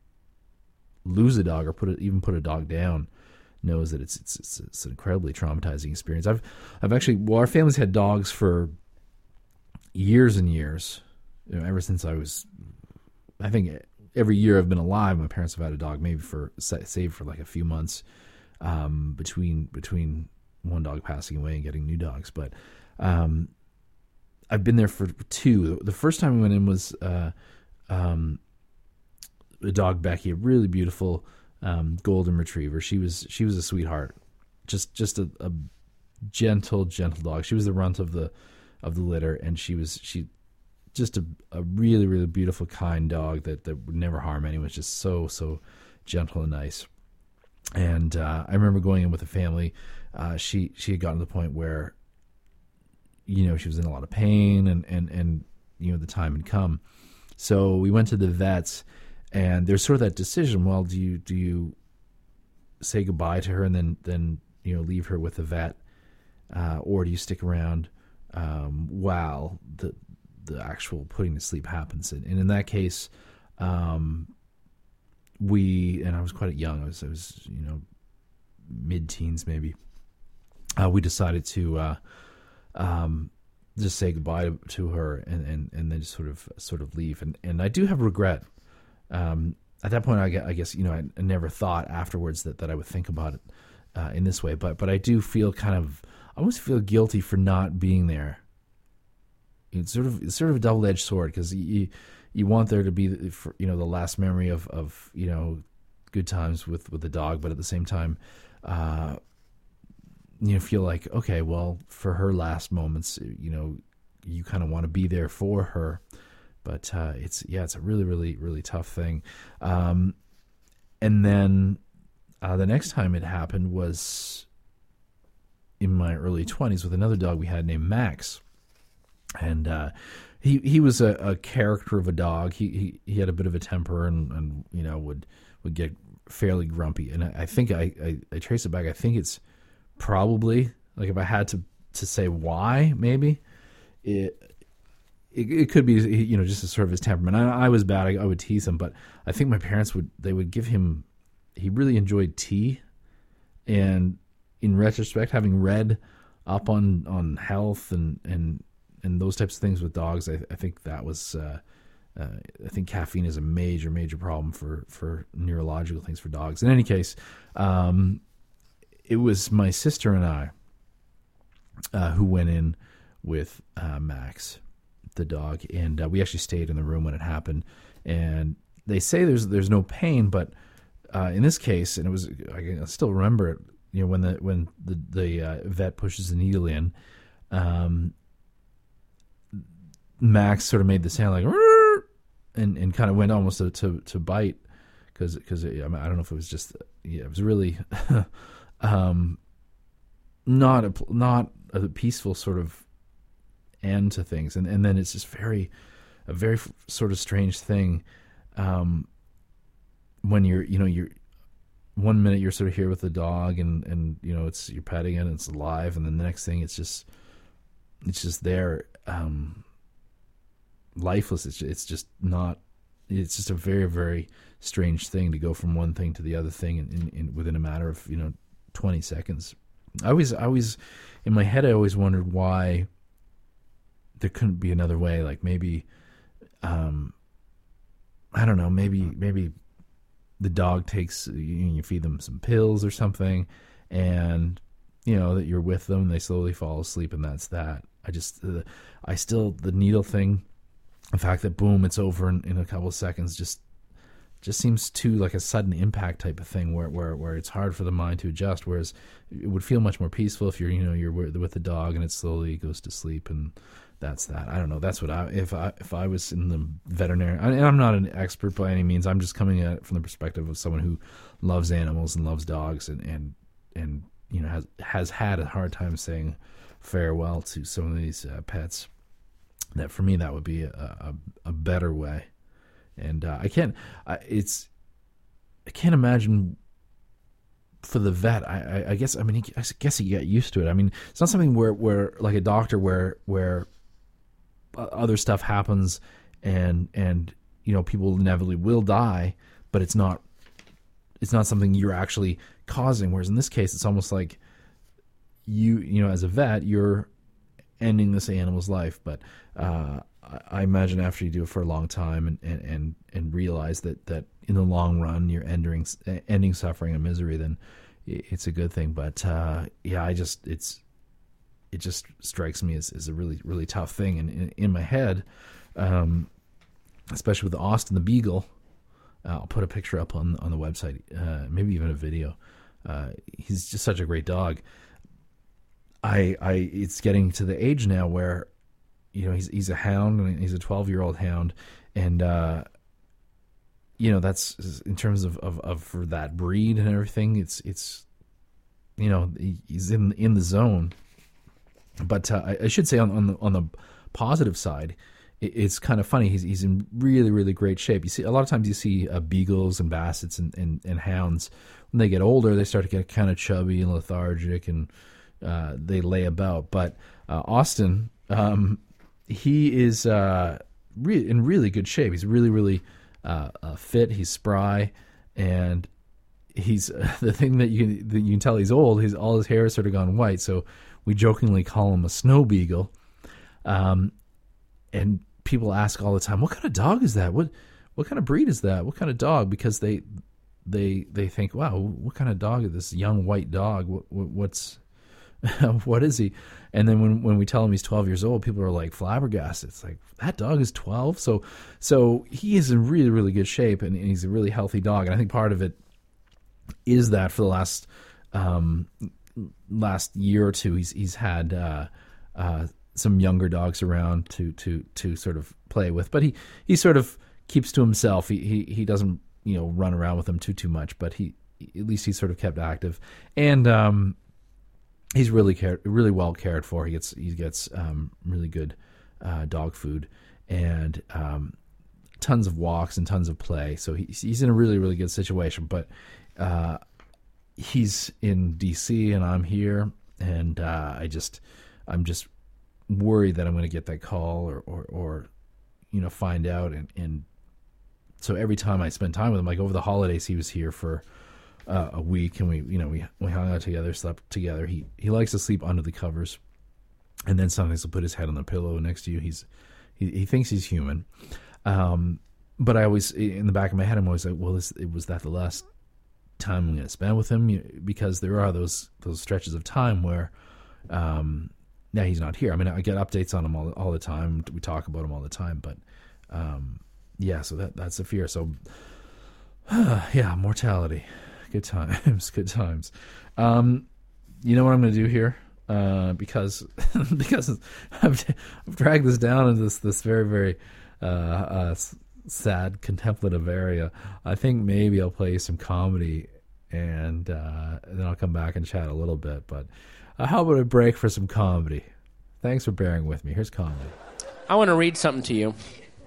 lose a dog or put it, even put a dog down, knows that it's it's it's, it's an incredibly traumatizing experience. I've I've actually well, our family's had dogs for years and years, you know, ever since I was, I think every year I've been alive, my parents have had a dog, maybe for save for like a few months um, between between one dog passing away and getting new dogs. But um, I've been there for two. The first time we went in was uh, um, the dog Becky, a really beautiful um, golden retriever. She was she was a sweetheart, just just a, a gentle gentle dog. She was the runt of the of the litter, and she was she just a, a really really beautiful, kind dog that, that would never harm anyone. It's just so so gentle and nice. And uh, I remember going in with a family. Uh, she she had gotten to the point where, you know, she was in a lot of pain, and, and, and you know, the time had come. So we went to the vets, and there's sort of that decision. Well, do you do you say goodbye to her and then then you know leave her with the vet, uh, or do you stick around um, while the the actual putting to sleep happens? And, and in that case, um, we and I was quite young. I was I was you know mid teens maybe. Uh, we decided to uh, um, just say goodbye to, to her and, and, and then just sort of sort of leave. And and I do have regret. Um, at that point, I, gue- I guess you know I, I never thought afterwards that, that I would think about it uh, in this way. But but I do feel kind of I almost feel guilty for not being there. It's sort of it's sort of a double edged sword, because you you want there to be the, for, you know the last memory of, of you know good times with, with the dog, but at the same time, uh, you know feel like, okay, well, for her last moments, you know you kind of want to be there for her. But uh, it's yeah, it's a really, really, really tough thing. Um, and then uh, the next time it happened was in my early twenties with another dog we had named Max, and uh, he he was a, a character of a dog. He, he he had a bit of a temper, and, and you know would would get fairly grumpy. And I, I think I, I I trace it back. I think it's probably, like, if I had to to say why, maybe it. It, it could be, you know, just a sort of his temperament. I, I was bad. I, I would tease him, but I think my parents would, they would give him, he really enjoyed tea. And in retrospect, having read up on, on health and, and, and those types of things with dogs, I, I think that was, uh, uh, I think caffeine is a major, major problem for, for neurological things for dogs. In any case, um, it was my sister and I uh, who went in with uh, Max, the dog, and uh, we actually stayed in the room when it happened. And they say there's there's no pain, but uh, in this case, and it was, I can still remember it, you know, when the when the the uh, vet pushes the needle in, um, Max sort of made the sound like, and and kind of went almost to to, to bite, because because I, mean, I don't know if it was just, yeah, it was really um, not a not a peaceful sort of end to things. And and then it's just very a very f- sort of strange thing um when you're you know you're one minute you're sort of here with the dog, and and you know it's you're petting it and it's alive, and then the next thing it's just it's just there um lifeless. It's it's just not it's just a very, very strange thing to go from one thing to the other thing in, in, in within a matter of you know twenty seconds. I always I always in my head I always wondered why there couldn't be another way. Like maybe, um, I don't know, maybe maybe the dog takes, you, you feed them some pills or something, and, you know, that you're with them, they slowly fall asleep, and that's that. I just, uh, I still, the needle thing, the fact that, boom, it's over in, in a couple of seconds, just just seems too like a sudden impact type of thing where, where where it's hard for the mind to adjust, whereas it would feel much more peaceful if you're, you know, you're with the dog and it slowly goes to sleep, and that's that. I don't know. That's what I, if I, if I was in the veterinary, and I'm not an expert by any means. I'm just coming at it from the perspective of someone who loves animals and loves dogs, and, and, and, you know, has, has had a hard time saying farewell to some of these uh, pets. That for me, that would be a, a, a better way. And uh, I can't, uh, it's, I can't imagine for the vet. I, I, I guess, I mean, he, I guess he get used to it. I mean, it's not something where, where like a doctor where, where other stuff happens and, and, you know, people inevitably will die, but it's not, it's not something you're actually causing. Whereas in this case, it's almost like you, you know, as a vet, you're ending this animal's life. But, uh, I imagine after you do it for a long time and, and, and, and realize that, that in the long run you're ending ending suffering and misery, then it's a good thing. But uh, yeah, I just it's it just strikes me as, as a really really tough thing. And in, in my head, um, especially with Austin the Beagle, uh, I'll put a picture up on on the website, uh, maybe even a video. Uh, he's just such a great dog. I I it's getting to the age now where, you know, he's he's a hound, and he's a twelve-year-old hound, and uh, you know, that's in terms of, of, of for that breed and everything. It's it's you know, he's in in the zone, but uh, I, I should say on, on the on the positive side, it, it's kind of funny. He's he's in really really great shape. You see, a lot of times you see uh, beagles and bassets and, and, and hounds when they get older, they start to get kind of chubby and lethargic, and uh, they lay about. But uh, Austin, um, he is uh, re- in really good shape. He's really really uh, uh, fit. He's spry, and he's uh, the thing that you can, that you can tell he's old. His all his hair has sort of gone white, so we jokingly call him a snow beagle. Um, and people ask all the time, "What kind of dog is that? What what kind of breed is that? What kind of dog?" Because they they they think, "Wow, what kind of dog is this young white dog? What, what what's what is he?" And then when when we tell him he's twelve years old, people are like flabbergasted. It's like, that dog is twelve. So so he is in really really good shape, and, and he's a really healthy dog. And I think part of it is that for the last um, last year or two, he's he's had uh, uh, some younger dogs around to to to sort of play with, but he, he sort of keeps to himself. He he he doesn't you know run around with them too too much, but he at least he's sort of kept active, and um, he's really cared really well cared for. He gets he gets um, really good uh, dog food and um, tons of walks and tons of play. So he, he's in a really really good situation, but. Uh, he's in D C and I'm here, and uh, I just, I'm just worried that I'm going to get that call or, or, or, you know, find out. And, and so every time I spend time with him, like over the holidays, he was here for uh, a week, and we, you know, we, we hung out together, slept together. He, he likes to sleep under the covers, and then sometimes he'll put his head on the pillow next to you. He's, he, he thinks he's human. Um, but I always, in the back of my head, I'm always like, well, this, it was that the last time I'm going to spend with him, because there are those those stretches of time where um yeah he's not here. I mean, I get updates on him all, all the time, we talk about him all the time, but um yeah so that that's a fear. So uh, yeah mortality, good times good times. Um you know what I'm going to do here, uh because because I've, I've dragged this down into this this very very uh, uh sad contemplative area. I think maybe I'll play some comedy, and uh, then I'll come back and chat a little bit. But uh, how about a break for some comedy? Thanks for bearing with me. Here's comedy. I want to read something to you.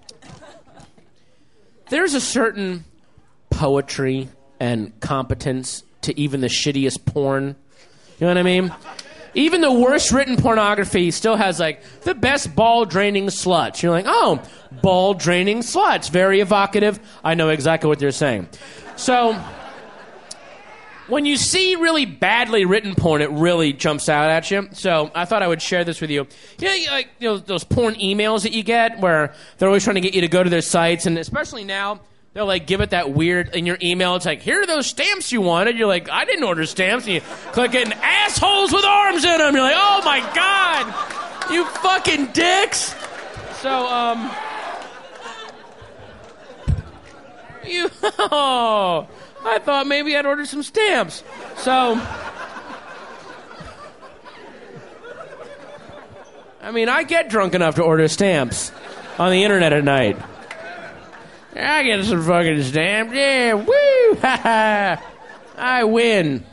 There's a certain poetry and competence to even the shittiest porn. You know what I mean? Even the worst written pornography still has, like, the best ball-draining sluts. You're like, oh, ball-draining sluts. Very evocative. I know exactly what they're saying. So, when you see really badly written porn, it really jumps out at you. So, I thought I would share this with you. You know, like, you know, those porn emails that you get where they're always trying to get you to go to their sites, and especially now, they'll, like, give it that weird, in your email, it's like, here are those stamps you wanted. You're like, I didn't order stamps. And you click it, and assholes with arms in them. You're like, oh, my God, you fucking dicks. So, um, you, oh, I thought maybe I'd order some stamps. So, I mean, I get drunk enough to order stamps on the internet at night. I get some fucking stamps. Yeah, woo! Ha ha! I win.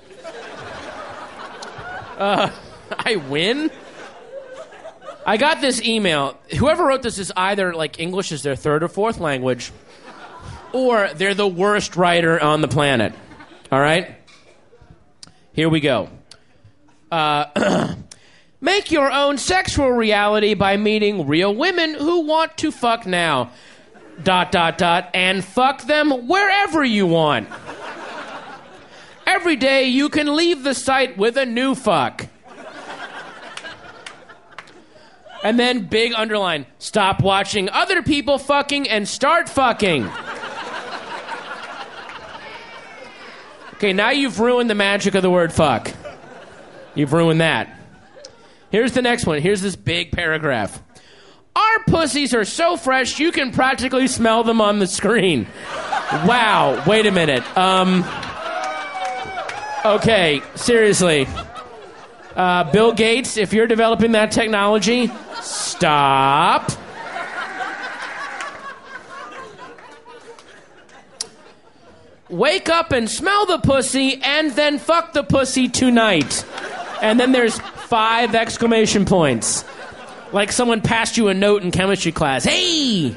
Uh, I win? I got this email. Whoever wrote this is either, like, English is their third or fourth language, or they're the worst writer on the planet. All right? Here we go. Uh, make your own sexual reality by meeting real women who want to fuck now. Dot, dot, dot, and fuck them wherever you want. Every day you can leave the site with a new fuck. And then big underline, stop watching other people fucking and start fucking. Okay, now you've ruined the magic of the word fuck. You've ruined that. Here's the next one. Here's this big paragraph. Our pussies are so fresh you can practically smell them on the screen. Wow, wait a minute. Um, okay, seriously. Uh, Bill Gates, if you're developing that technology, stop. Wake up and smell the pussy and then fuck the pussy tonight. And then there's five exclamation points. Like someone passed you a note in chemistry class. Hey!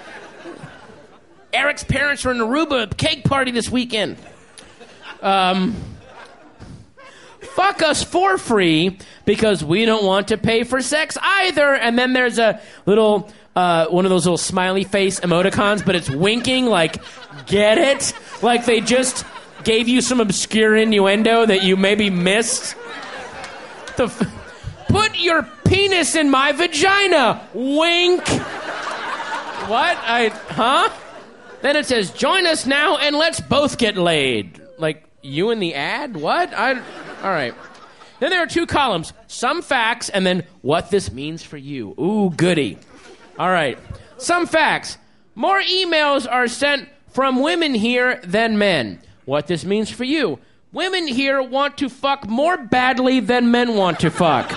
Eric's parents are in Aruba cake party this weekend. Um, fuck us for free because we don't want to pay for sex either. And then there's a little, uh, one of those little smiley face emoticons, but it's winking like, get it? Like they just gave you some obscure innuendo that you maybe missed. The f- Put your penis in my vagina. Wink. What? I, huh? Then it says, join us now and let's both get laid. Like, you in the ad? What? I, all right. Then there are two columns. Some facts and then what this means for you. Ooh, goody. All right. Some facts. More emails are sent from women here than men. What this means for you. Women here want to fuck more badly than men want to fuck.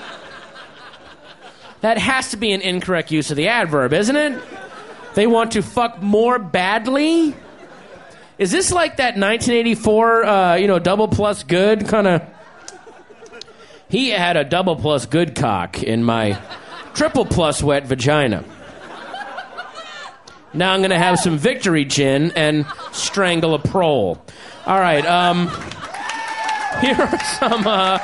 That has to be an incorrect use of the adverb, isn't it? They want to fuck more badly? Is this like that nineteen eighty-four, uh, you know, double plus good kind of... He had a double plus good cock in my triple plus wet vagina. Now I'm going to have some victory gin and strangle a prole. All right, um... here are some, uh...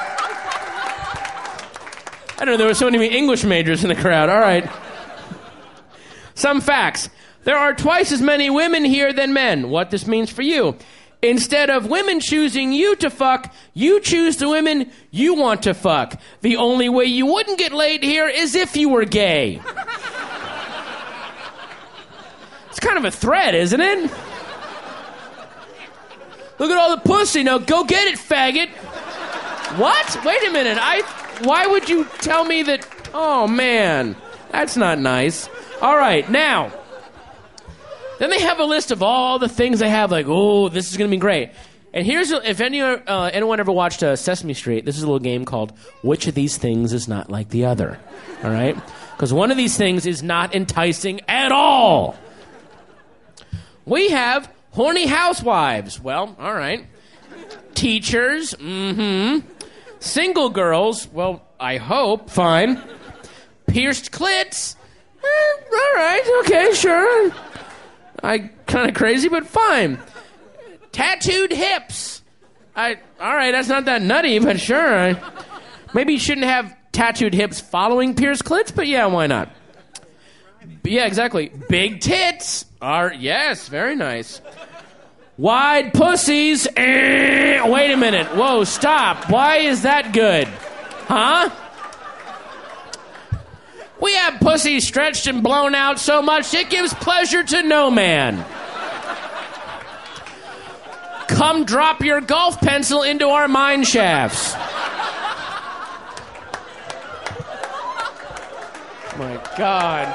I don't know, there were so many English majors in the crowd. All right. Some facts. There are twice as many women here than men. What this means for you. Instead of women choosing you to fuck, you choose the women you want to fuck. The only way you wouldn't get laid here is if you were gay. It's kind of a threat, isn't it? Look at all the pussy. Now go get it, faggot. What? Wait a minute. I... Why would you tell me that... Oh, man. That's not nice. All right, now. Then they have a list of all the things they have, like, oh, this is going to be great. And here's... If any, uh, anyone ever watched uh, Sesame Street, this is a little game called Which of These Things is Not Like the Other? All right? Because one of these things is not enticing at all. We have horny housewives. Well, all right. Teachers. Mm-hmm. Single girls, well, I hope, fine. Pierced clits, eh, all right, okay, sure. I kind of crazy, but fine. Tattooed hips, I all right, that's not that nutty, but sure. I, maybe you shouldn't have tattooed hips following pierced clits, but yeah, why not? But yeah, exactly. Big tits are yes, very nice. Wide pussies. Eh, wait a minute. Whoa, stop. Why is that good? Huh? We have pussies stretched and blown out so much it gives pleasure to no man. Come drop your golf pencil into our mine shafts. My God.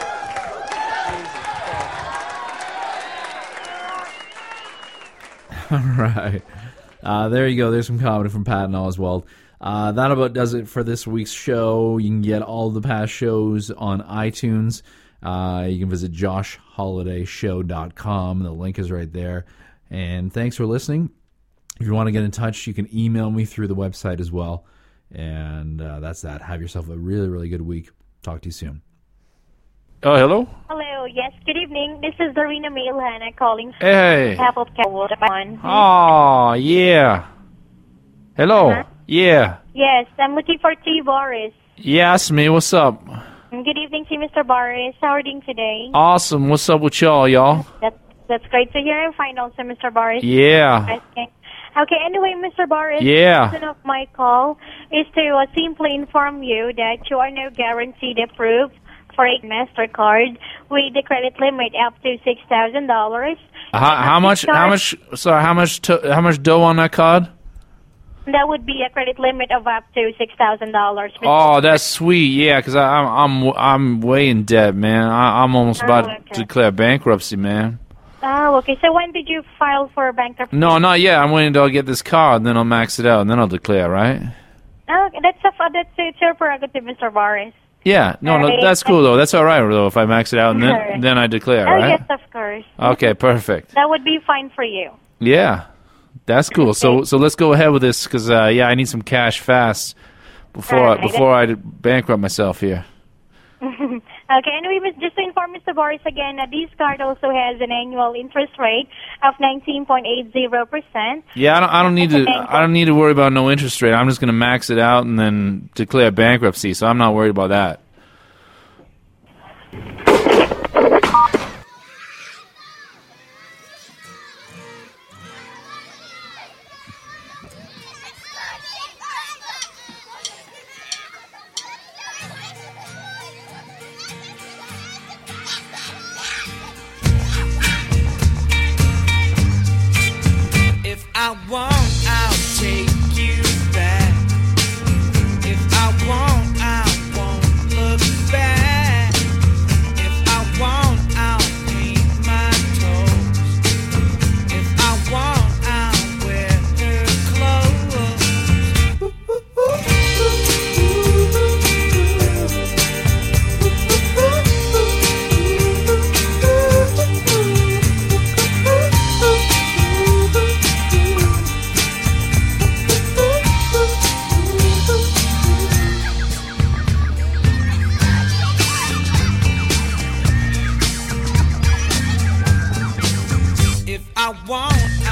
All right. Uh, there you go. There's some comedy from Patton Oswalt. Uh, that about does it for this week's show. You can get all the past shows on iTunes. Uh, you can visit josh holiday show dot com. The link is right there. And thanks for listening. If you want to get in touch, you can email me through the website as well. And uh, that's that. Have yourself a really, really good week. Talk to you soon. Oh, hello? Hello, yes, good evening. This is Dorina Mailhana calling from Hey. half of Calwood. Oh, yeah. Hello? Uh-huh. Yeah. Yes, I'm looking for T. Boris. Yes, me. What's up? Good evening to Mister Boris. How are you doing today? Awesome. What's up with y'all, y'all? That, that's great to hear. I'm fine also, Mister Boris. Yeah. Okay. Okay, anyway, Mister Boris, Yeah. the reason of my call is to uh, simply inform you that you are now guaranteed approved for a MasterCard with the credit limit up to six thousand dollars. How, how much? How much? Sorry, how much? To, how much dough on that card? That would be a credit limit of up to six thousand dollars. Oh, that's sweet. Yeah, because I'm I'm I'm way in debt, man. I, I'm almost about Oh, okay. to declare bankruptcy, man. Oh, okay. So when did you file for bankruptcy? No, not yet. I'm waiting till I get this card, then I'll max it out, and then I'll declare, right? Oh, that's a, that's it's your prerogative, Mister Boris. Yeah. No, no, Alright. that's cool though. That's all right though. If I max it out and then Alright. then I declare, Oh, right? yes, of course. Okay, perfect. That would be fine for you. Yeah, that's cool. So so let's go ahead with this because uh, yeah, I need some cash fast. before Alright. before I bankrupt myself here. Okay, and we must just to inform Mister Boris again, uh, this card also has an annual interest rate of nineteen point eight zero percent. Yeah, I don't I don't need to I don't need to worry about no interest rate. I'm just going to max it out and then declare bankruptcy. So I'm not worried about that. I want, I'll take you back. If I want, I won't look back. If I want, I'll paint my toes. If I want, I'll wear her clothes. I want